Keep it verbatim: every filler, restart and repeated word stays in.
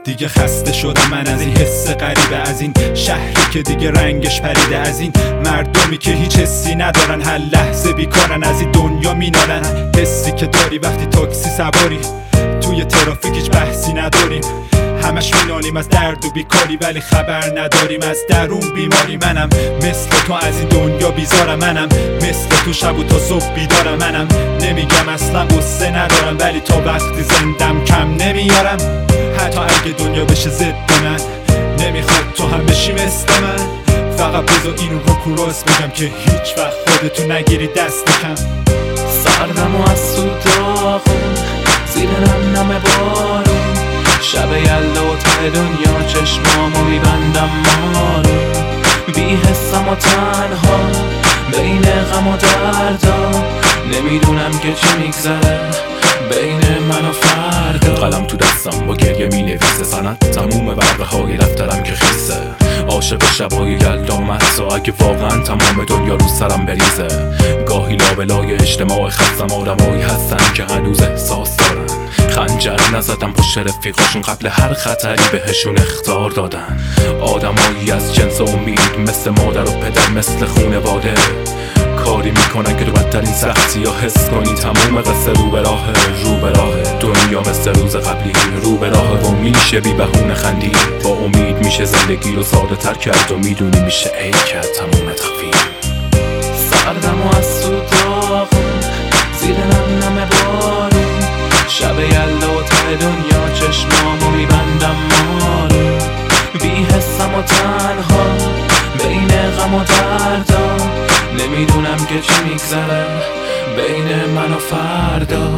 دیگه خسته شدم من از این حس غریبه، از این شهری که دیگه رنگش پریده، از این مردمی که هیچ حسی ندارن، هر لحظه بیکارن، از این دنیا مینالن. حسی که داری وقتی تاکسی سواری، توی ترافیک هیچ بحثی نداریم، همش مینالیم از درد و بیکاری، ولی خبر نداریم از درون بیماری. منم مثل تو از این دنیا بیزارم، منم مثل تو شب و تا صبح بیدارم، منم نمیگم اصلا قصه ندارم، ولی تا وقتی زندم کم نمیارم. حتی اگه دنیا بشه ضد من، نمیخواد تو هم بشی مثل من. فقط بذار این رو کوراس بگم که هیچ وقت خودتو نگیری دست کم. سردم و از تو داغون، زیر نم نم بارون، شب یلدا و ته دنیا چشمامو میبندم مارون. بی حسم و تنها بین غم و دردا، نمیدونم که چی میگذره بین من و فردا. قلم تو دستم با گریه می نویسه سند، تموم ورقه های دفترم که خیسه. عاشق شبای یلدا مهسا، اگه واقعا تمام دنیا رو سرم بریزه. گاهی لابلای اجتماع خستم آدمایی هستن که هنوز احساس دارن. خنجر نزدم پشت رفیقاشون، قبل هر خطری بهشون اخطار دادن. آدمایی از جنس امید، مثل مادر و پدر، مثل خونواده، کاری میکنن که تو بدترین سختی یا حس کنی تموم قصه رو به راه، رو به راه. دنیا مثل روز قبلی رو به راه و میشه بی بهونه خندی. با امید میشه زندگی رو ساده تر کرد و میدونی میشه ای کرد تموم تخفیم. سردم و از تو داغون، زیر نم نم بارون، شب یلدا و ته دنیا چشمامو میبندم مارون. بی حسم و تنها بین غم و دردا، نمیدونم که چی میگذره بین من و فردا.